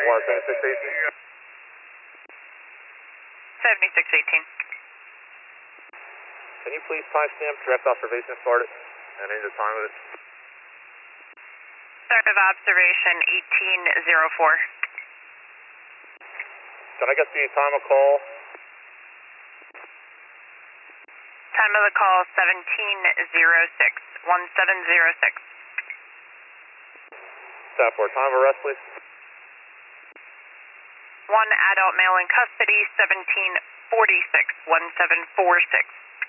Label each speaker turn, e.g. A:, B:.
A: 7618.
B: 7618.
A: Can you please timestamp direct observation started and any of the time of it?
B: Start of observation 1804.
A: Can I get the time of call?
B: Time of the call 1706. 1706.
A: Staff 4, time of arrest, please.
B: One adult male in custody, 1746. 1746.